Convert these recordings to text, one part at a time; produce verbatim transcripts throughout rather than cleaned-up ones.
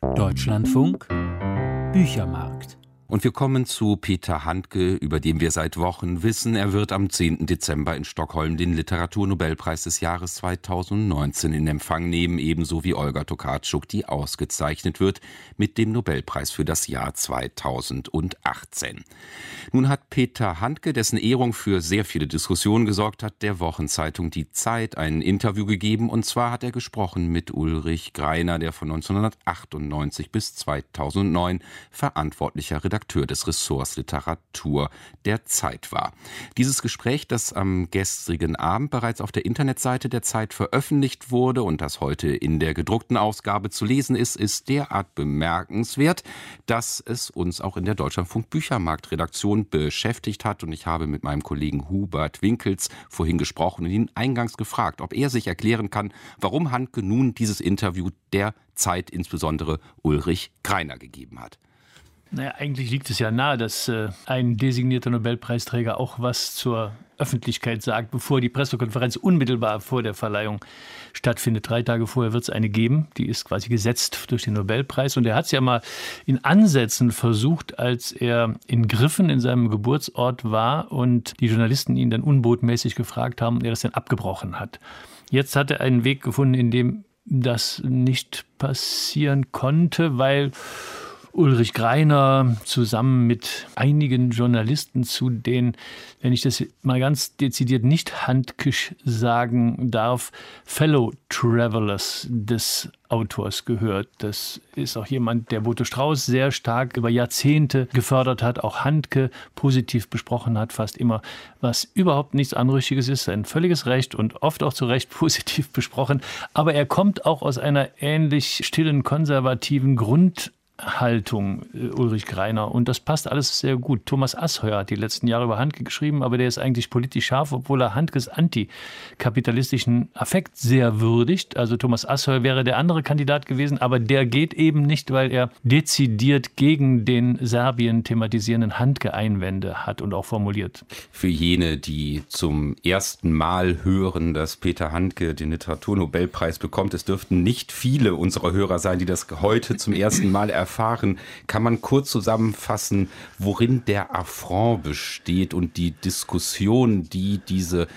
Deutschlandfunk Büchermarkt. Und wir kommen zu Peter Handke, über den wir seit Wochen wissen, er wird am zehnten Dezember in Stockholm den Literaturnobelpreis des Jahres zweitausendneunzehn in Empfang nehmen, ebenso wie Olga Tokarczuk, die ausgezeichnet wird mit dem Nobelpreis für das Jahr zweitausendachtzehn. Nun hat Peter Handke, dessen Ehrung für sehr viele Diskussionen gesorgt hat, der Wochenzeitung Die Zeit ein Interview gegeben, und zwar hat er gesprochen mit Ulrich Greiner, der von neunzehnhundertachtundneunzig bis zweitausendneun verantwortlicher Redakteur Redakteur des Ressorts Literatur der Zeit war. Dieses Gespräch, das am gestrigen Abend bereits auf der Internetseite der Zeit veröffentlicht wurde und das heute in der gedruckten Ausgabe zu lesen ist, ist derart bemerkenswert, dass es uns auch in der Deutschlandfunk Büchermarkt-Redaktion beschäftigt hat. Und ich habe mit meinem Kollegen Hubert Winkels vorhin gesprochen und ihn eingangs gefragt, ob er sich erklären kann, warum Handke nun dieses Interview der Zeit, insbesondere Ulrich Greiner, gegeben hat. Naja, eigentlich liegt es ja nahe, dass äh, ein designierter Nobelpreisträger auch was zur Öffentlichkeit sagt, bevor die Pressekonferenz unmittelbar vor der Verleihung stattfindet. Drei Tage vorher wird es eine geben, die ist quasi gesetzt durch den Nobelpreis. Und er hat es ja mal in Ansätzen versucht, als er in Griffen in seinem Geburtsort war und die Journalisten ihn dann unbotmäßig gefragt haben und er es dann abgebrochen hat. Jetzt hat er einen Weg gefunden, in dem das nicht passieren konnte, weil Ulrich Greiner zusammen mit einigen Journalisten, zu denen, wenn ich das mal ganz dezidiert nicht handkisch sagen darf, Fellow Travelers des Autors gehört. Das ist auch jemand, der Boto Strauß sehr stark über Jahrzehnte gefördert hat, auch Handke positiv besprochen hat, fast immer, was überhaupt nichts Anrüchiges ist, ein völliges Recht und oft auch zu Recht positiv besprochen. Aber er kommt auch aus einer ähnlich stillen, konservativen Grund Haltung, Ulrich Greiner. Und das passt alles sehr gut. Thomas Asheuer hat die letzten Jahre über Handke geschrieben, aber der ist eigentlich politisch scharf, obwohl er Handkes antikapitalistischen Affekt sehr würdigt. Also Thomas Asheuer wäre der andere Kandidat gewesen, aber der geht eben nicht, weil er dezidiert gegen den Serbien thematisierenden Handke Einwände hat und auch formuliert. Für jene, die zum ersten Mal hören, dass Peter Handke den Literaturnobelpreis bekommt, es dürften nicht viele unserer Hörer sein, die das heute zum ersten Mal erfahren. erfahren. Kann man kurz zusammenfassen, worin der Affront besteht und die Diskussion, die diese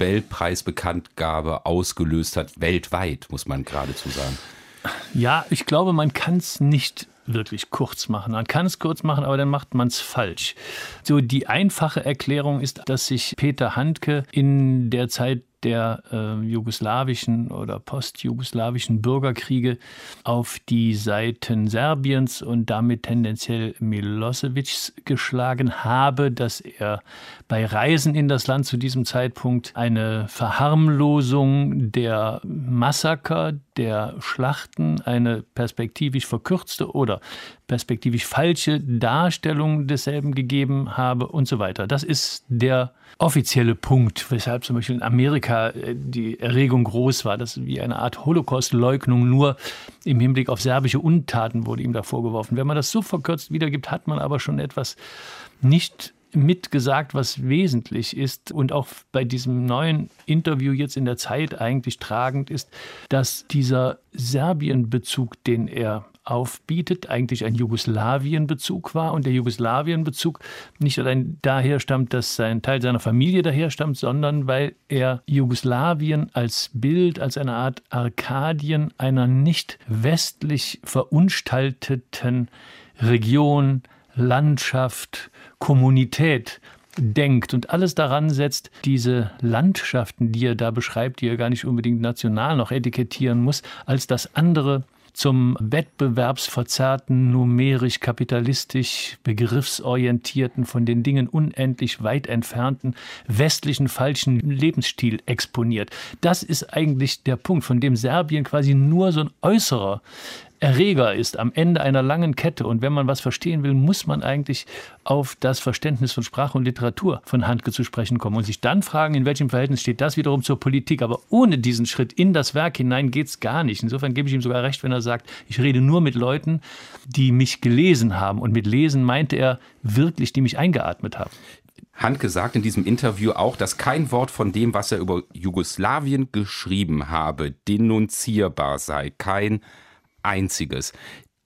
Nobelpreisbekanntgabe ausgelöst hat, weltweit, muss man geradezu sagen? Ja, ich glaube, man kann es nicht wirklich kurz machen. Man kann es kurz machen, aber dann macht man es falsch. So, die einfache Erklärung ist, dass sich Peter Handke in der Zeit der äh, jugoslawischen oder postjugoslawischen Bürgerkriege auf die Seiten Serbiens und damit tendenziell Milosevics geschlagen habe, dass er bei Reisen in das Land zu diesem Zeitpunkt eine Verharmlosung der Massaker, der Schlachten, eine perspektivisch verkürzte oder perspektivisch falsche Darstellung desselben gegeben habe und so weiter. Das ist der offizielle Punkt, weshalb zum Beispiel in Amerika die Erregung groß war. Das ist wie eine Art Holocaust-Leugnung, nur im Hinblick auf serbische Untaten wurde ihm da vorgeworfen. Wenn man das so verkürzt wiedergibt, hat man aber schon etwas nicht mitgesagt, was wesentlich ist und auch bei diesem neuen Interview jetzt in der Zeit eigentlich tragend ist, dass dieser Serbien-Bezug, den er aufbietet, eigentlich ein Jugoslawien-Bezug war und der Jugoslawien-Bezug nicht allein daher stammt, dass ein Teil seiner Familie daher stammt, sondern weil er Jugoslawien als Bild, als eine Art Arkadien einer nicht westlich verunstalteten Region, Landschaft, Kommunität denkt und alles daran setzt, diese Landschaften, die er da beschreibt, die er gar nicht unbedingt national noch etikettieren muss, als das andere zum wettbewerbsverzerrten, numerisch, kapitalistisch, begriffsorientierten, von den Dingen unendlich weit entfernten, westlichen, falschen Lebensstil exponiert. Das ist eigentlich der Punkt, von dem Serbien quasi nur so ein äußerer Erreger ist am Ende einer langen Kette. Und wenn man was verstehen will, muss man eigentlich auf das Verständnis von Sprache und Literatur von Handke zu sprechen kommen und sich dann fragen, in welchem Verhältnis steht das wiederum zur Politik. Aber ohne diesen Schritt in das Werk hinein geht es gar nicht. Insofern gebe ich ihm sogar recht, wenn er sagt, ich rede nur mit Leuten, die mich gelesen haben. Und mit Lesen meinte er wirklich, die mich eingeatmet haben. Handke sagt in diesem Interview auch, dass kein Wort von dem, was er über Jugoslawien geschrieben habe, denunzierbar sei. Kein einziges.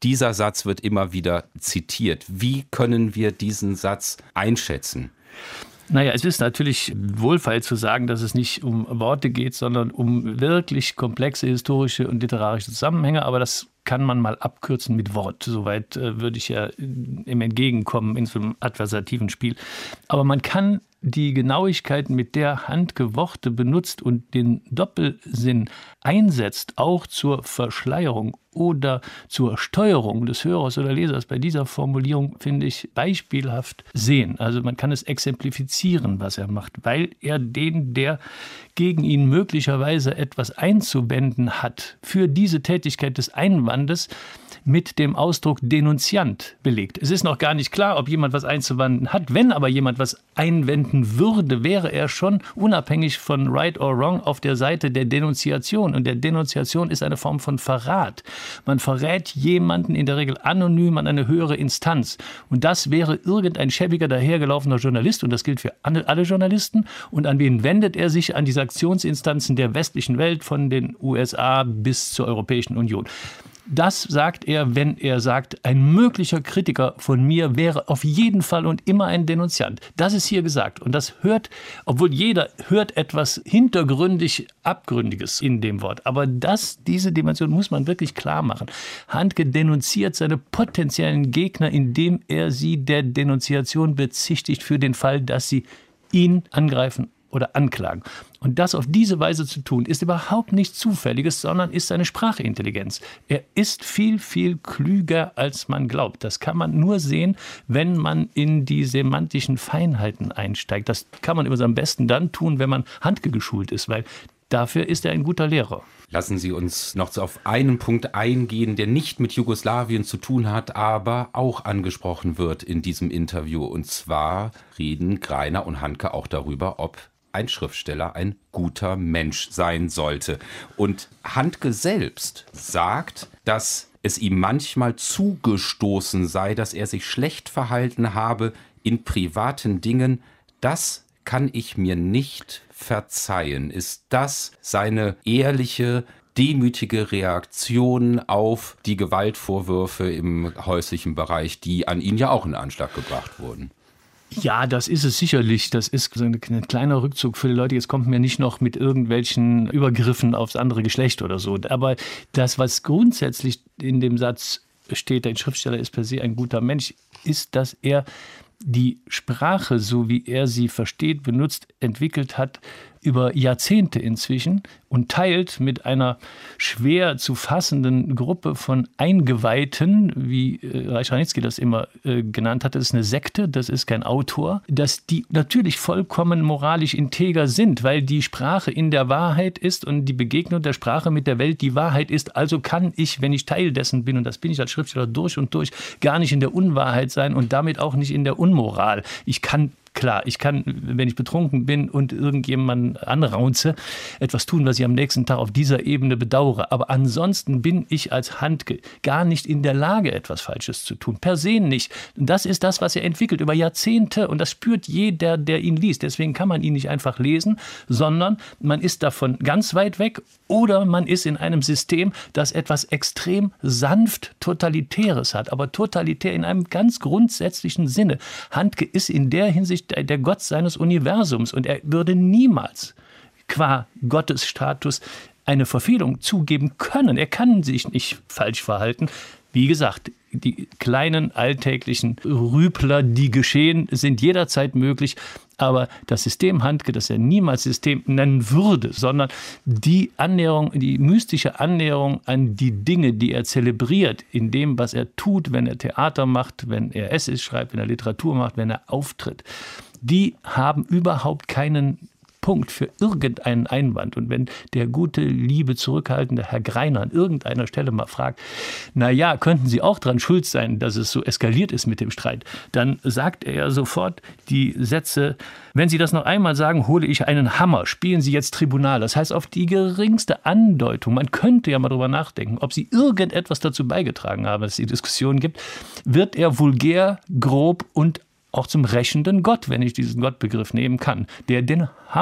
Dieser Satz wird immer wieder zitiert. Wie können wir diesen Satz einschätzen? Naja, es ist natürlich wohlfeil zu sagen, dass es nicht um Worte geht, sondern um wirklich komplexe historische und literarische Zusammenhänge. Aber das kann man mal abkürzen mit Wort. Soweit äh, würde ich ja im Entgegenkommen in so einem adversativen Spiel. Aber man kann die Genauigkeit, mit der Handke Worte benutzt und den Doppelsinn einsetzt, auch zur Verschleierung oder zur Steuerung des Hörers oder Lesers, bei dieser Formulierung, finde ich, beispielhaft sehen. Also man kann es exemplifizieren, was er macht, weil er den, der gegen ihn möglicherweise etwas einzuwenden hat, für diese Tätigkeit des Einwandes mit dem Ausdruck Denunziant belegt. Es ist noch gar nicht klar, ob jemand was einzuwenden hat. Wenn aber jemand was einwenden würde, wäre er schon unabhängig von Right or Wrong auf der Seite der Denunziation. Und der Denunziation ist eine Form von Verrat. Man verrät jemanden in der Regel anonym an eine höhere Instanz. Und das wäre irgendein schäbiger, dahergelaufener Journalist. Und das gilt für alle Journalisten. Und an wen wendet er sich? An die Sanktionsinstanzen der westlichen Welt, von den U S A bis zur Europäischen Union. Das sagt er, wenn er sagt, ein möglicher Kritiker von mir wäre auf jeden Fall und immer ein Denunziant. Das ist hier gesagt. Und das hört, obwohl jeder hört etwas hintergründig Abgründiges in dem Wort. Aber das, diese Dimension muss man wirklich klar machen. Handke denunziert seine potenziellen Gegner, indem er sie der Denunziation bezichtigt für den Fall, dass sie ihn angreifen oder anklagen. Und das auf diese Weise zu tun, ist überhaupt nichts Zufälliges, sondern ist seine Sprachintelligenz. Er ist viel, viel klüger, als man glaubt. Das kann man nur sehen, wenn man in die semantischen Feinheiten einsteigt. Das kann man übrigens am besten dann tun, wenn man Handke geschult ist, weil dafür ist er ein guter Lehrer. Lassen Sie uns noch auf einen Punkt eingehen, der nicht mit Jugoslawien zu tun hat, aber auch angesprochen wird in diesem Interview. Und zwar reden Greiner und Handke auch darüber, ob ein Schriftsteller ein guter Mensch sein sollte. Und Handke selbst sagt, dass es ihm manchmal zugestoßen sei, dass er sich schlecht verhalten habe in privaten Dingen. Das kann ich mir nicht verzeihen. Ist das seine ehrliche, demütige Reaktion auf die Gewaltvorwürfe im häuslichen Bereich, die an ihn ja auch in Anschlag gebracht wurden? Ja, das ist es sicherlich. Das ist so ein kleiner Rückzug für die Leute. Jetzt kommt mir nicht noch mit irgendwelchen Übergriffen aufs andere Geschlecht oder so. Aber das, was grundsätzlich in dem Satz steht, ein Schriftsteller ist per se ein guter Mensch, ist, dass er die Sprache, so wie er sie versteht, benutzt, entwickelt hat, über Jahrzehnte inzwischen und teilt mit einer schwer zu fassenden Gruppe von Eingeweihten, wie äh, Reich Ranitzky das immer äh, genannt hat. Das ist eine Sekte, das ist kein Autor, dass die natürlich vollkommen moralisch integer sind, weil die Sprache in der Wahrheit ist und die Begegnung der Sprache mit der Welt die Wahrheit ist. Also kann ich, wenn ich Teil dessen bin, und das bin ich als Schriftsteller durch und durch, gar nicht in der Unwahrheit sein und damit auch nicht in der Unmoral. Ich kann Klar, ich kann, wenn ich betrunken bin und irgendjemanden anraunze, etwas tun, was ich am nächsten Tag auf dieser Ebene bedauere. Aber ansonsten bin ich als Handke gar nicht in der Lage, etwas Falsches zu tun. Per se nicht. Und das ist das, was er entwickelt über Jahrzehnte. Und das spürt jeder, der ihn liest. Deswegen kann man ihn nicht einfach lesen, sondern man ist davon ganz weit weg oder man ist in einem System, das etwas extrem sanft Totalitäres hat. Aber totalitär in einem ganz grundsätzlichen Sinne. Handke ist in der Hinsicht der Gott seines Universums und er würde niemals qua Gottesstatus eine Verfehlung zugeben können. Er kann sich nicht falsch verhalten. Wie gesagt, die kleinen alltäglichen Rüpler, die geschehen, sind jederzeit möglich. Aber das System Handke, das er niemals System nennen würde, sondern die Annäherung, die mystische Annäherung an die Dinge, die er zelebriert, in dem, was er tut, wenn er Theater macht, wenn er Essays schreibt, wenn er Literatur macht, wenn er auftritt, die haben überhaupt keinen Punkt für irgendeinen Einwand. Und wenn der gute, liebe, zurückhaltende Herr Greiner an irgendeiner Stelle mal fragt, na ja, könnten Sie auch dran schuld sein, dass es so eskaliert ist mit dem Streit, dann sagt er sofort die Sätze, wenn Sie das noch einmal sagen, hole ich einen Hammer, spielen Sie jetzt Tribunal. Das heißt, auf die geringste Andeutung, man könnte ja mal drüber nachdenken, ob Sie irgendetwas dazu beigetragen haben, dass es die Diskussion gibt, wird er vulgär, grob und auch zum rächenden Gott, wenn ich diesen Gottbegriff nehmen kann, der den Hammer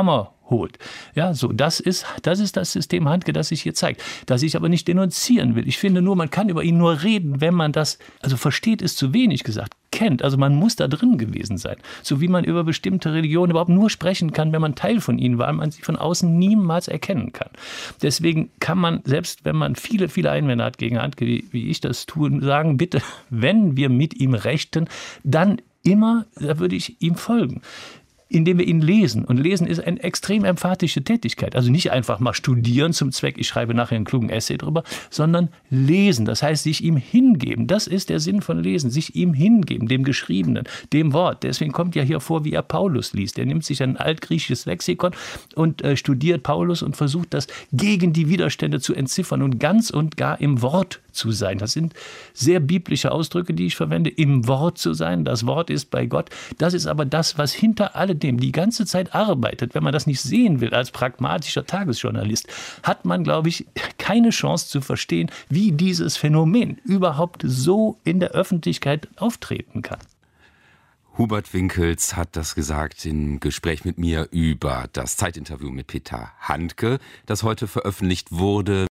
holt. Ja, so, das ist, das ist das System Handke, das sich hier zeigt. Das ich aber nicht denunzieren will. Ich finde nur, man kann über ihn nur reden, wenn man das, also versteht ist zu wenig gesagt, kennt. Also man muss da drin gewesen sein. So wie man über bestimmte Religionen überhaupt nur sprechen kann, wenn man Teil von ihnen war, weil man sie von außen niemals erkennen kann. Deswegen kann man, selbst wenn man viele, viele Einwände hat gegen Handke, wie, wie ich das tue, sagen, bitte, wenn wir mit ihm rechten, dann immer, da würde ich ihm folgen, indem wir ihn lesen. Und lesen ist eine extrem emphatische Tätigkeit. Also nicht einfach mal studieren zum Zweck, ich schreibe nachher einen klugen Essay drüber, sondern lesen. Das heißt, sich ihm hingeben. Das ist der Sinn von Lesen. Sich ihm hingeben, dem Geschriebenen, dem Wort. Deswegen kommt ja hier vor, wie er Paulus liest. Er nimmt sich ein altgriechisches Lexikon und äh, studiert Paulus und versucht, das gegen die Widerstände zu entziffern und ganz und gar im Wort zu sein. Das sind sehr biblische Ausdrücke, die ich verwende, im Wort zu sein. Das Wort ist bei Gott. Das ist aber das, was hinter alledem die ganze Zeit arbeitet. Wenn man das nicht sehen will als pragmatischer Tagesjournalist, hat man, glaube ich, keine Chance zu verstehen, wie dieses Phänomen überhaupt so in der Öffentlichkeit auftreten kann. Hubert Winkels hat das gesagt im Gespräch mit mir über das Zeitinterview mit Peter Handke, das heute veröffentlicht wurde.